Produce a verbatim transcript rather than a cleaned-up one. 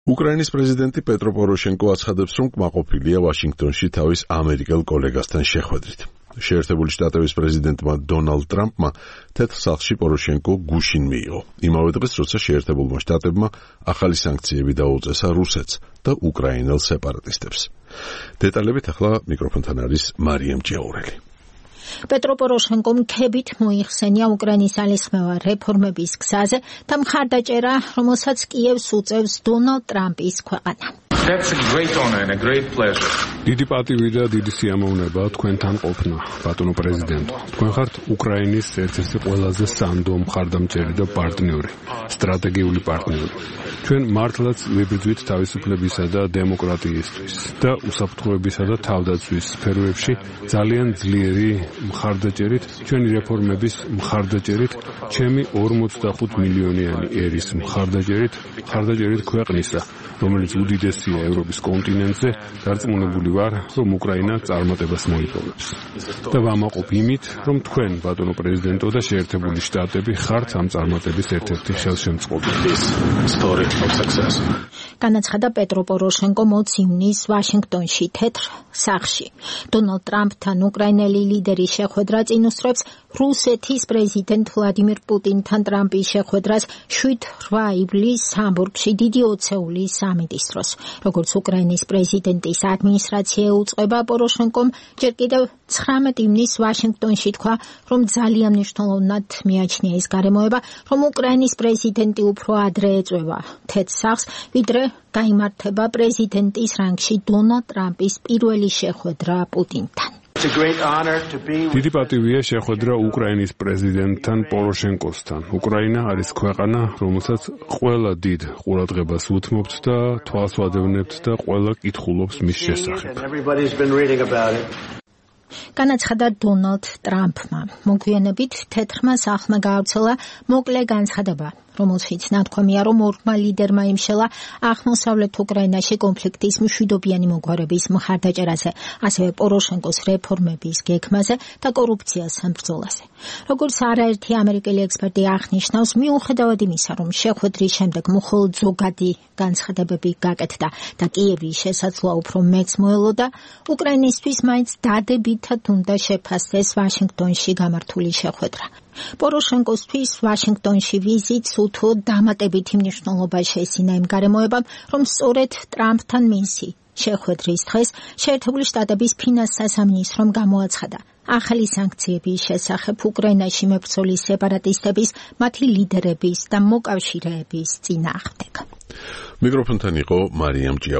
უკრაინის პრეზიდენტი პეტრო პოროშენკო აცხადებს, რომ კმაყოფილია ვაშინგტონში თავის ამერიკელ კოლეგასთან შეხვედრით. შეერთებული შტატების პრეზიდენტმა დონალდ ტრამპმა თეთრ სახლში პოროშენკო გუშინ მიიღო. იმავე დღეს, როცა შეერთებულმა შტატებმა ახალი სანქციები დაუწესა რუსეთს და უკრაინელ სეპარატისტებს. დეტალებით ახლა მიკროფონთან არის მარიამ ჭიაურელი. პეტრო პოროშენკომ ქებით მოიხსენია უკრაინის ძალისხმევა რეფორმების გზაზე და მხარდაჭერა, რომელსაც კიევს უწევს დონალდ ტრამპის ქვეყანა. That's a great honor and a great pleasure. დიდი პატივი და დიდი სიამოვნება თქვენთან ყოფნა, ბატონო პრეზიდენტო. თქვენ ხართ უკრაინის ერთ-ერთი ყველაზე სანდო მხარდამჭერი და პარტნიორი, სტრატეგიული პარტნიორი. ჩვენ მართლაც ვიბრძვით თავისუფლებისა და დემოკრატიისთვის და უსაფრთხოებისა და თავდაცვის სფეროებში ძალიან ძლიერი მხარდაჭერით, ჩვენი რეფორმების მხარდაჭერით, ჩემი ორმოცდახუთ მილიონიანი ერის მხარდაჭერით, მხარდაჭერით ქვეყნისა, რომელიც უდიდესია ევროპის კონტინენტზე, დარწმუნებული ვარ, რომ უკრაინა წარმატებას მოიპოვებს. და ვამაყობ იმით, რომ თქვენ, ბატონო პრეზიდენტო და შეერთებული შტატები ხართ ამ წარმატების ერთ-ერთი ხელშემწყობი. განაცხადა პეტრო პოროშენკო მოც ივნისს ვაშინგტონში თეთრ სახლში. დონალდ ტრამპთან უკრაინელი ლიდერი შეხვედრა წინუსწრებს რუსეთის პრეზიდენტ ვლადიმირ პუტინთან ტრამპის შეხვედრას შვიდ რვა ივლისს ჰამბურგში დიდი ოცეულის სამიტის დროს. როგორც უკრაინის პრეზიდენტის ადმინისტრაცია უწყება, პოროშენკომ ჯერ კიდევ ცხრამეტ ივნისს ვაშინგტონში თქვა, რომ ძალიან მნიშვნელოვნად მიაჩნია ის გარემოება, რომ უკრაინის პრეზიდენტი უფრო ადრე ეწვევა თეთრ სახლს, ვიდრე გაიმართება პრეზიდენტის რანგში დონალდ ტრამპის პირველი შეხვედრა პუტინთან. დიდი პატივია შეხვედრა უკრაინის პრეზიდენტთან პოროშენკოსთან. უკრაინა არის ქვეყანა, რომელსაც ყველა დიდ ყურადღებას უთმობთ და თვალს ვადევნებთ და ყველა კითხულობს მის შესახებ. განაცხადა დონალდ ტრამპმა. მოგვიანებით თეთრმა სახლმა გაავრცელა მოკლე განცხადება, რომელშიც ნათქვამია, რომ ორმა ლიდერმა იმშელა აღმოსავლეთ უკრაინაში კონფლიქტის მშვიდობიანი მოგვარების მხარდაჭერაზე, ასევე პოროშენკოს რეფორმების გეგმაზე და კორუფციას ბრძოლაზე. როგორც არაერთი ამერიკელი ექსპერტი აღნიშნავს, მიუხედავად იმისა, რომ შეხვედრის შემდეგ მხოლოდ ზოგადი განცხადებები გაკეთდა და კიევის შესაძლოა უფრო მეც მოელოდა, უკრაინისთვის მაინც დადებითად უნდა შეფასდეს ვაშინგტონში გამართული შეხვედრა. პოროშენკოსთვის ვაშინგტონში ვიზიტს უთო დამატებითი მნიშვნელობა შეესინა იმ გარემოებამ, რომ სწორედ ტრამპთან მისი შეხვედრის დღეს შეერთებული შტატების ფინანსთა სამინისტრომ გამოაცხადა ახალი სანქციების შესახებ უკრაინაში მებრძოლი სეპარატისტების, მათი ლიდერების და მოკავშირეების წინააღმდეგ. მიკროფონთან იყო მარიამ ჭიაურელი.